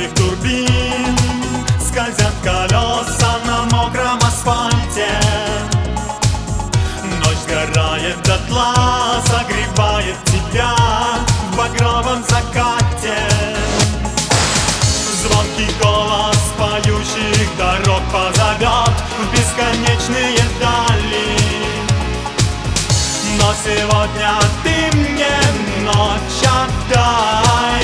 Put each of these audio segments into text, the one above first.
быстрых турбин скользят колеса на мокром асфальте. Ночь сгорает дотла, согревает тебя в багровом закате. Звонкий голос поющих дорог позовет в бесконечные дали. Но сегодня ты мне ночь отдай.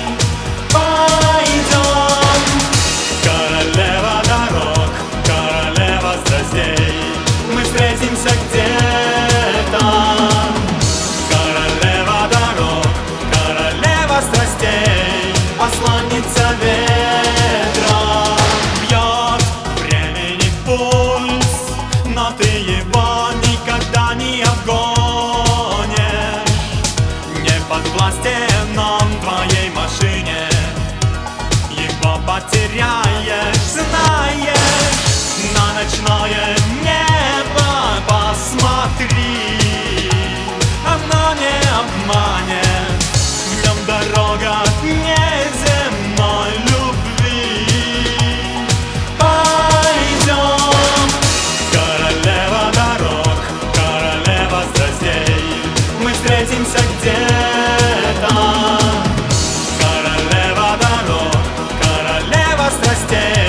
Пойдем, королева дорог, королева страстей, мы встретимся где-то. Королева дорог, королева страстей, посланница ветра. Бьет времени пульс, но ты его никогда не обгонишь. Не подвластен он твоей машине, его потеряешь, знаешь. На ночное небо посмотри, оно не обманет. В нем дорога к неземной любви. Пойдем, королева дорог, королева страстей, мы встретимся где-то. Королева дорог, королева страстей,